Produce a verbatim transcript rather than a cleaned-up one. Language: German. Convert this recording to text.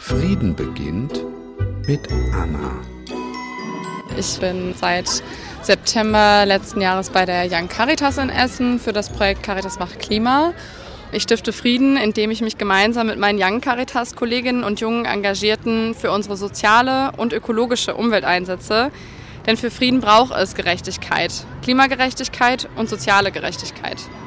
Frieden beginnt mit Anna. Ich bin seit September letzten Jahres bei der Young Caritas in Essen für das Projekt Caritas macht Klima. Ich stifte Frieden, indem ich mich gemeinsam mit meinen Young Caritas-Kolleginnen und jungen Engagierten für unsere soziale und ökologische Umwelt einsetze. Denn für Frieden braucht es Gerechtigkeit, Klimagerechtigkeit und soziale Gerechtigkeit.